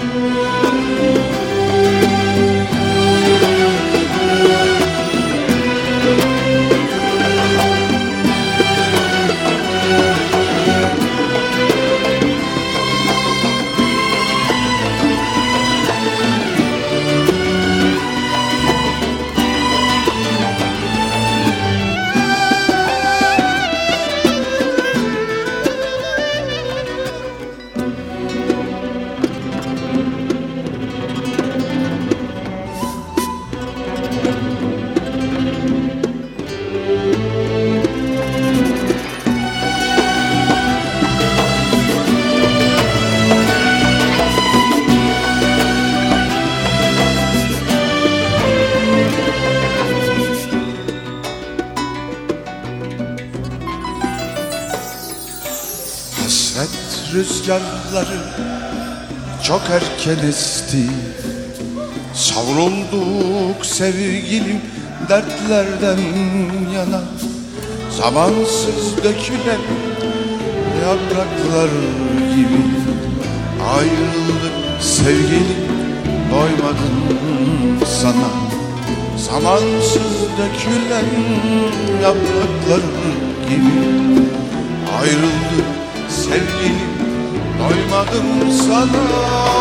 Hasret rüzgarları çok erken esti. Savrulduk sevgilim dertlerden yana. Zamansız dökülen yapraklar gibi ayrıldık sevgilim, doymadım sana. Zamansız dökülen yapraklar gibi ayrıldık sevgilim, doymadım sana.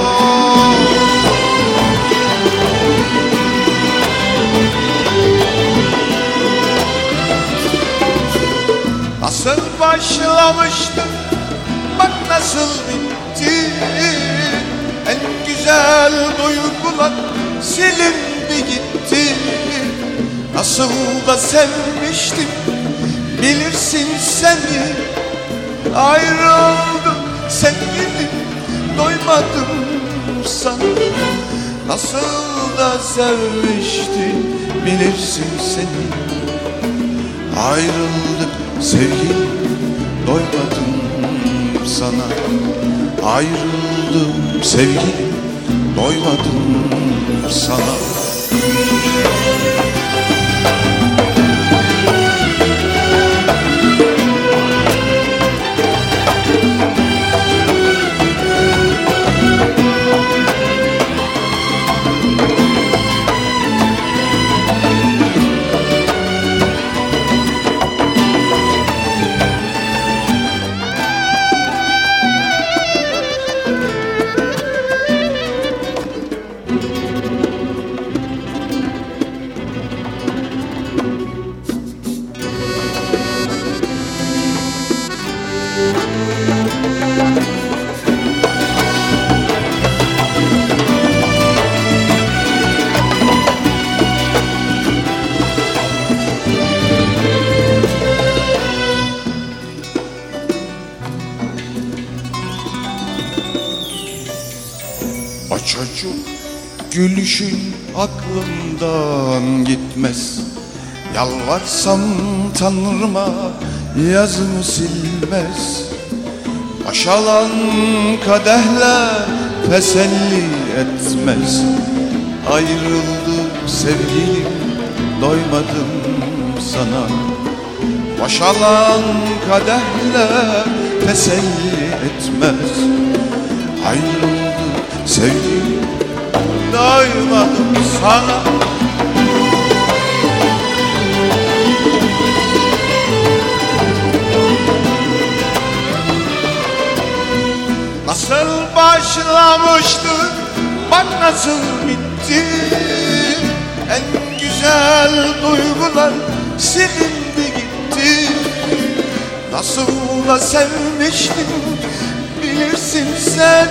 Nasıl başlamıştı, bak nasıl bitti. En güzel duygular silindi gitti. Nasıl da sevmiştim, bilirsin seni. Ayrıldım sevgilim, doymadım sana. Nasıl da sevmiştim, bilirsin seni. Ayrıldık sevgilim, doymadım sana. Ayrıldım sevgilim, doymadım sana. O çocuk gülüşün aklımdan gitmez. Yalvarsam Tanrıma yazımı silmez. Boşalan kadehler teselli etmez. Ayrıldık sevgilim, doymadım sana. Boşalan kadehler teselli etmez. Ayrıldık sevgilim, doymadım sana. Nasıl başlamıştı, bak nasıl bitti. En güzel duygular silindi gitti. Nasıl da sevmiştim, bilirsin sen.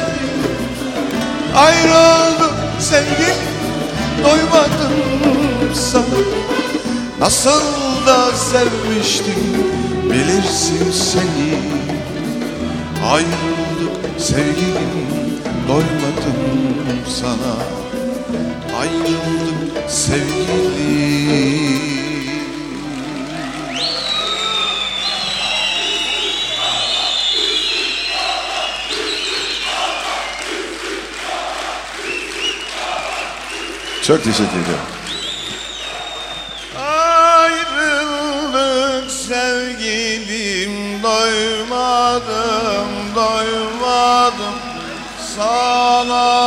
Ayrıldım sevgilim, doymadım sana. Nasıl da sevmiştim, bilirsin seni. Ayrıldık sevgilim, doymadım sana. Ayrıldık sevgilim. Çok teşekkür ederim. Ayrıldık sevgilim, doymadım sana.